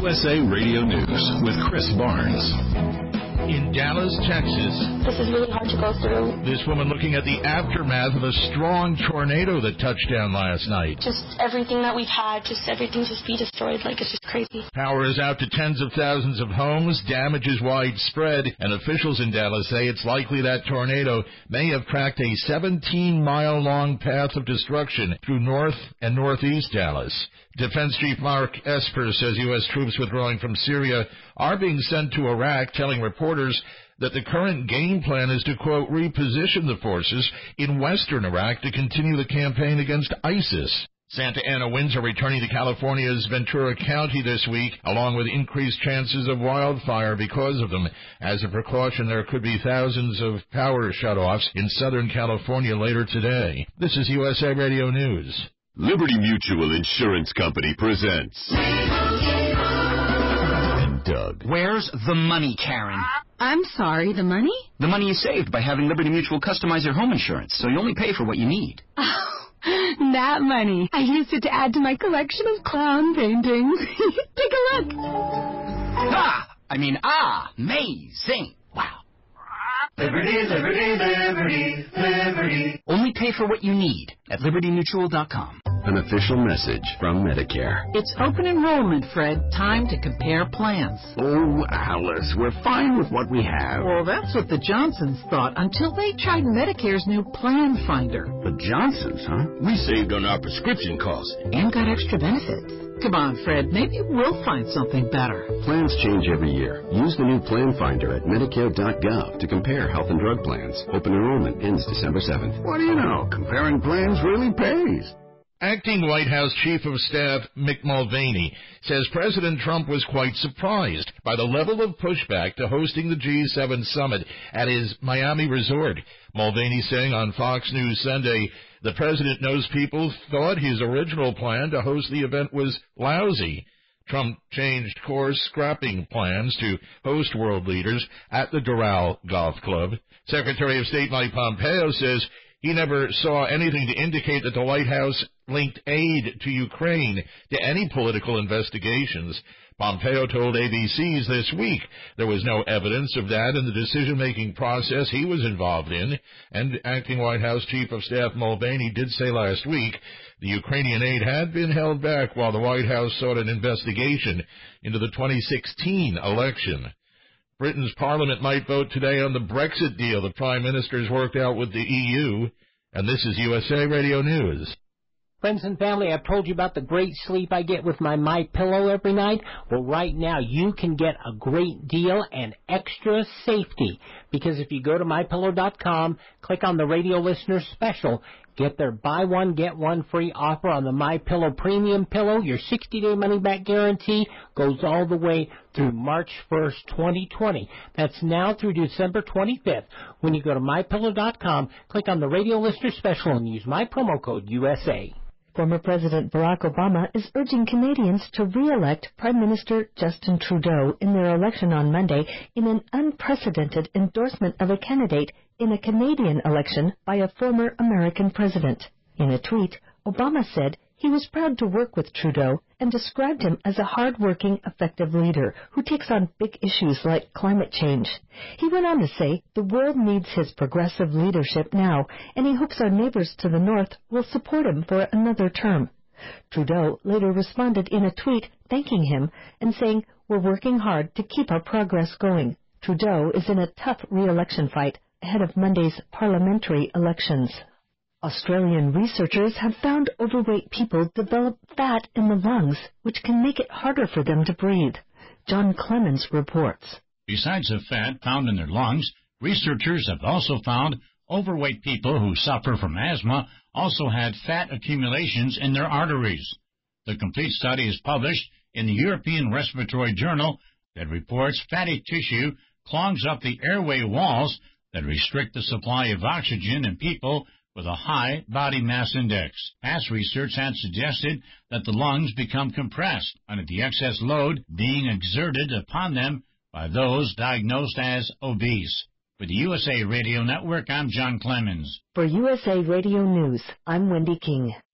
USA Radio News with Chris Barnes. In Dallas, Texas. This is really hard to go through. This woman looking at the aftermath of a strong tornado that touched down last night. Just everything that we've had, everything be destroyed. It's just crazy. Power is out to tens of thousands of homes. Damage is widespread, and officials in Dallas say it's likely that tornado may have cracked a 17-mile-long path of destruction through north and northeast Dallas. Defense Chief Mark Esper says U.S. troops withdrawing from Syria are being sent to Iraq, telling reporters that the current game plan is to, quote, reposition the forces in western Iraq to continue the campaign against ISIS. Santa Ana winds are returning to California's Ventura County this week, along with increased chances of wildfire because of them. As a precaution, there could be thousands of power shutoffs in Southern California later today. This is USA Radio News. Liberty Mutual Insurance Company presents... And Doug. Where's the money, Karen? I'm sorry, the money? The money you saved by having Liberty Mutual customize your home insurance, so you only pay for what you need. Oh, that money. I used it to add to my collection of clown paintings. Take a look. Amazing. Wow. Liberty, liberty, liberty, liberty. Only pay for what you need at libertymutual.com. An official message from Medicare. It's open enrollment, Fred. Time to compare plans. Oh, Alice, we're fine with what we have. Well, that's what the Johnsons thought until they tried Medicare's new Plan Finder. The Johnsons, huh? We saved on our prescription costs. And got extra benefits. Come on, Fred. Maybe we'll find something better. Plans change every year. Use the new Plan Finder at Medicare.gov to compare health and drug plans. Open enrollment ends December 7th. What do you know? Comparing plans really pays. Acting White House Chief of Staff Mick Mulvaney says President Trump was quite surprised by the level of pushback to hosting the G7 summit at his Miami resort. Mulvaney saying on Fox News Sunday, the president knows people thought his original plan to host the event was lousy. Trump changed course, scrapping plans to host world leaders at the Doral Golf Club. Secretary of State Mike Pompeo says he never saw anything to indicate that the White House linked aid to Ukraine to any political investigations. Pompeo told ABC's this week there was no evidence of that in the decision-making process he was involved in. And Acting White House Chief of Staff Mulvaney did say last week the Ukrainian aid had been held back while the White House sought an investigation into the 2016 election. Britain's parliament might vote today on the Brexit deal the Prime Minister's worked out with the EU. And this is USA Radio News. Friends and family, I've told you about the great sleep I get with my MyPillow every night. Well, right now you can get a great deal and extra safety. Because if you go to MyPillow.com, click on the radio listener special, get their buy one, get one free offer on the MyPillow Premium Pillow. Your 60-day money-back guarantee goes all the way through March 1st, 2020. That's now through December 25th. When you go to MyPillow.com, click on the radio listener special and use my promo code USA. Former President Barack Obama is urging Canadians to re-elect Prime Minister Justin Trudeau in their election on Monday in an unprecedented endorsement of a candidate in a Canadian election by a former American president. In a tweet, Obama said he was proud to work with Trudeau and described him as a hard-working, effective leader who takes on big issues like climate change. He went on to say the world needs his progressive leadership now, and he hopes our neighbors to the north will support him for another term. Trudeau later responded in a tweet thanking him and saying, "We're working hard to keep our progress going." Trudeau is in a tough re-election fight ahead of Monday's parliamentary elections. Australian researchers have found overweight people develop fat in the lungs, which can make it harder for them to breathe. John Clemens reports. Besides the fat found in their lungs, researchers have also found overweight people who suffer from asthma also had fat accumulations in their arteries. The complete study is published in the European Respiratory Journal that reports fatty tissue clogs up the airway walls that restrict the supply of oxygen in people with a high body mass index. Past research had suggested that the lungs become compressed under the excess load being exerted upon them by those diagnosed as obese. For the USA Radio Network, I'm John Clemens. For USA Radio News, I'm Wendy King.